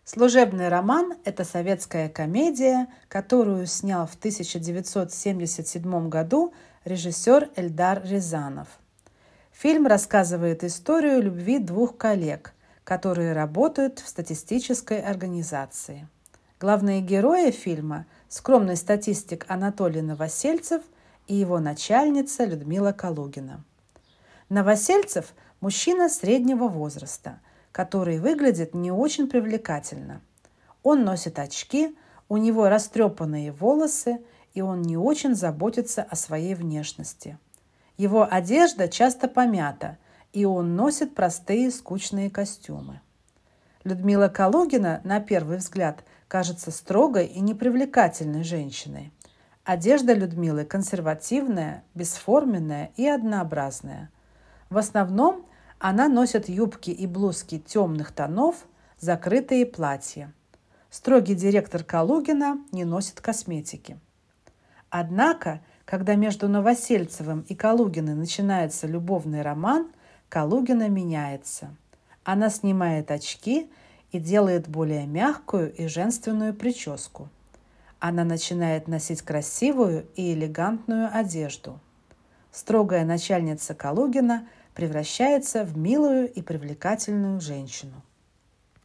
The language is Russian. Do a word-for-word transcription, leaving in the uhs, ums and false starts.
«Служебный роман» – это советская комедия, которую снял в тысяча девятьсот семьдесят седьмом году режиссер Эльдар Рязанов. Фильм рассказывает историю любви двух коллег, которые работают в статистической организации. Главные герои фильма – скромный статистик Анатолий Новосельцев и его начальница Людмила Калугина. Новосельцев – мужчина среднего возраста, который выглядит не очень привлекательно. Он носит очки, у него растрепанные волосы, и он не очень заботится о своей внешности. Его одежда часто помята, и он носит простые скучные костюмы. Людмила Калугина, на первый взгляд, кажется строгой и непривлекательной женщиной. Одежда Людмилы консервативная, бесформенная и однообразная. В основном она носит юбки и блузки темных тонов, закрытые платья. Строгий директор Калугина не носит косметики. Однако, когда между Новосельцевым и Калугиной начинается любовный роман, Калугина меняется. Она снимает очки и делает более мягкую и женственную прическу. Она начинает носить красивую и элегантную одежду. Строгая начальница Калугина превращается в милую и привлекательную женщину.